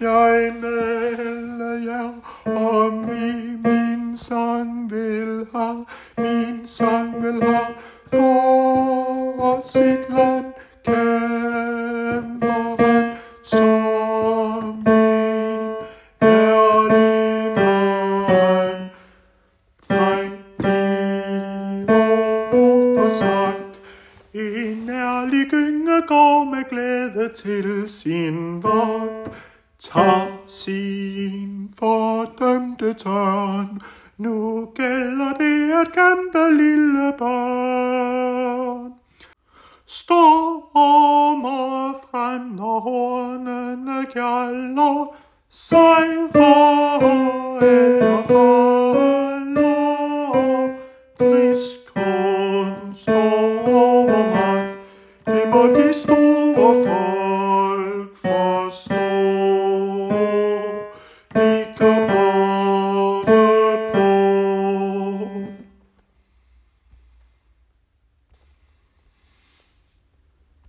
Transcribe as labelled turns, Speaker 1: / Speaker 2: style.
Speaker 1: Jeg melder jer om I min sang vil have, min sang vil have. For sit land kæmper han som en ærlig mand. Frejdig og forsagt, en ærlig gynge går med glæde til sin vagt. Tag sin fordømte tørn, nu gælder det at kæmpe, lille barn. Stormer frem, når hornene gjalder, sejrer